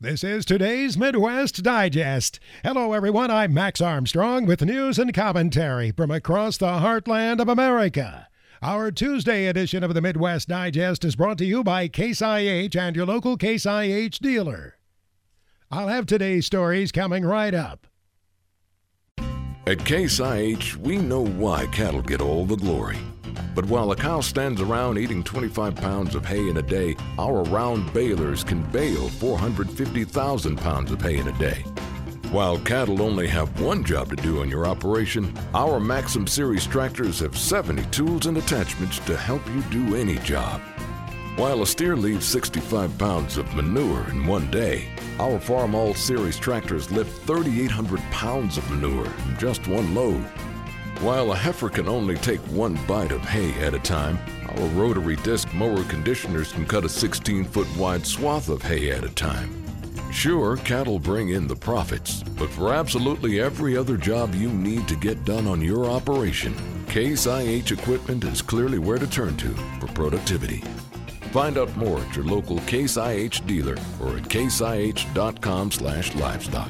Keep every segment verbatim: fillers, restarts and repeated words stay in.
This is today's Midwest Digest. Hello, everyone. I'm Max Armstrong with news and commentary from across the heartland of America. Our Tuesday edition of the Midwest Digest is brought to you by Case I H and your local Case I H dealer. I'll have today's stories coming right up. At Case I H, we know why cattle get all the glory. But while a cow stands around eating twenty-five pounds of hay in a day, our round balers can bale four hundred fifty thousand pounds of hay in a day. While cattle only have one job to do in your operation, our Maxim Series tractors have seventy tools and attachments to help you do any job. While a steer leaves sixty-five pounds of manure in one day, our Farm All Series tractors lift thirty-eight hundred pounds of manure in just one load. While a heifer can only take one bite of hay at a time, our rotary disc mower conditioners can cut a sixteen-foot wide swath of hay at a time. Sure, cattle bring in the profits, but for absolutely every other job you need to get done on your operation, Case I H equipment is clearly where to turn to for productivity. Find out more at your local Case I H dealer or at case I H dot com slash livestock.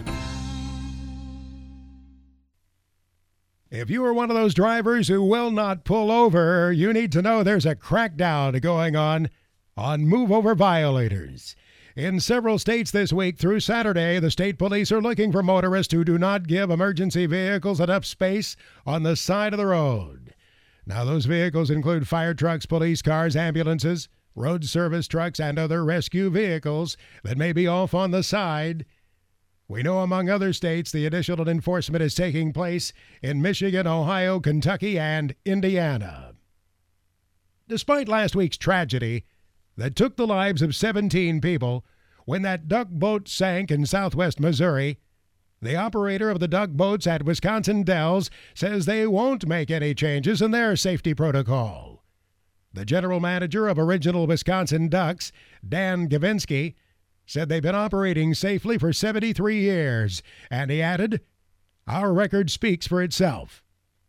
If you are one of those drivers who will not pull over, you need to know there's a crackdown going on on move-over violators. In several states this week through Saturday, the state police are looking for motorists who do not give emergency vehicles enough space on the side of the road. Now, those vehicles include fire trucks, police cars, ambulances, road service trucks, and other rescue vehicles that may be off on the side. We know, among other states, the additional enforcement is taking place in Michigan, Ohio, Kentucky, and Indiana. Despite last week's tragedy that took the lives of seventeen people when that duck boat sank in southwest Missouri, the operator of the duck boats at Wisconsin Dells says they won't make any changes in their safety protocol. The general manager of Original Wisconsin Ducks, Dan Gavinsky, said they've been operating safely for seventy-three years, and he added, "Our record speaks for itself."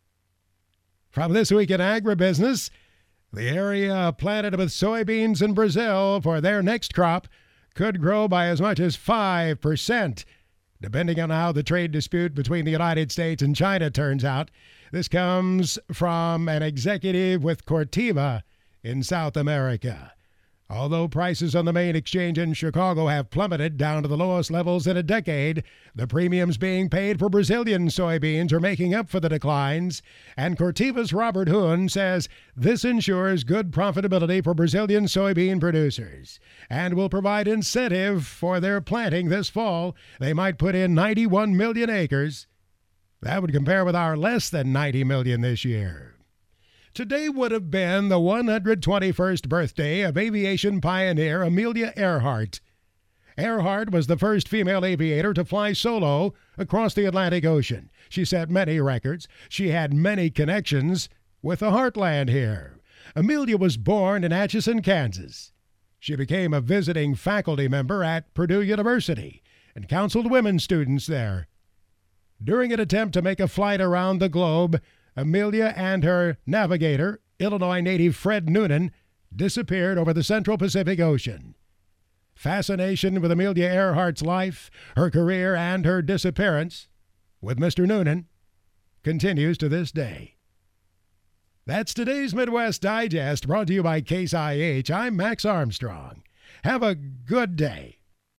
From This Week in Agribusiness, the area planted with soybeans in Brazil for their next crop could grow by as much as five percent, depending on how the trade dispute between the United States and China turns out. This comes from an executive with Corteva in South America. Although prices on the main exchange in Chicago have plummeted down to the lowest levels in a decade, the premiums being paid for Brazilian soybeans are making up for the declines, and Corteva's Robert Hoon says this ensures good profitability for Brazilian soybean producers and will provide incentive for their planting this fall. They might put in ninety-one million acres. That would compare with our less than ninety million this year. Today would have been the one hundred twenty-first birthday of aviation pioneer Amelia Earhart. Earhart was the first female aviator to fly solo across the Atlantic Ocean. She set many records. She had many connections with the heartland here. Amelia was born in Atchison, Kansas. She became a visiting faculty member at Purdue University and counseled women students there. During an attempt to make a flight around the globe, Amelia and her navigator, Illinois native Fred Noonan, disappeared over the Central Pacific Ocean. Fascination with Amelia Earhart's life, her career, and her disappearance with Mister Noonan continues to this day. That's today's Midwest Digest, brought to you by Case I H. I'm Max Armstrong. Have a good day.